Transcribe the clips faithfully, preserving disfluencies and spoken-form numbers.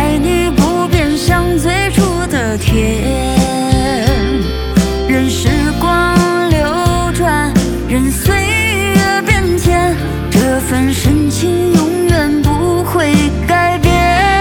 爱你不变，像最初的甜。任时光流转，任岁月变迁，这份深情永远不会改变。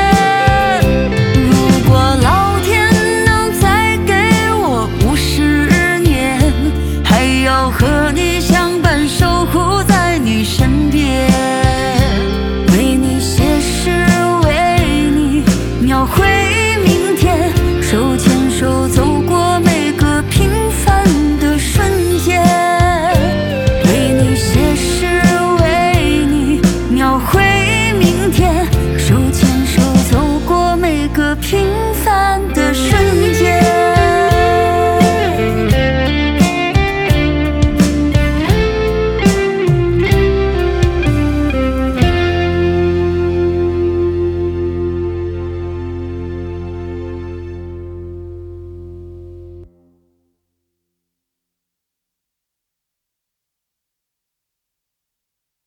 如果老天能再给我五十年，还要和你相伴，守护在你身边，为你写诗，为你描绘明天，手牵手走过每个平凡的瞬间，为你写诗，为你描绘明天，手牵手走过每个平